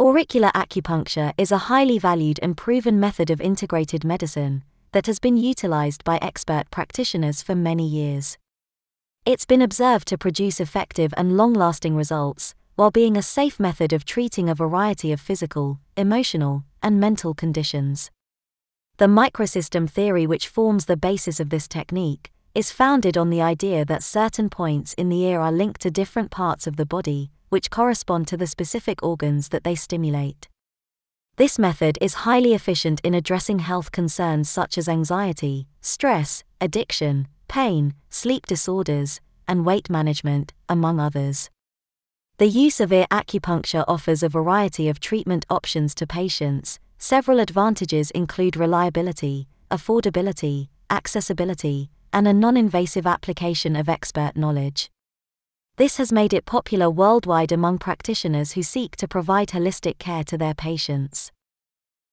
Auricular acupuncture is a highly valued and proven method of integrated medicine that has been utilized by expert practitioners for many years. It's been observed to produce effective and long-lasting results, while being a safe method of treating a variety of physical, emotional, and mental conditions. The microsystem theory, which forms the basis of this technique, is founded on the idea that certain points in the ear are linked to different parts of the body, which correspond to the specific organs that they stimulate. This method is highly efficient in addressing health concerns such as anxiety, stress, addiction, pain, sleep disorders, and weight management, among others. The use of ear acupuncture offers a variety of treatment options to patients. Several advantages include reliability, affordability, accessibility, and a non-invasive application of expert knowledge. This has made it popular worldwide among practitioners who seek to provide holistic care to their patients.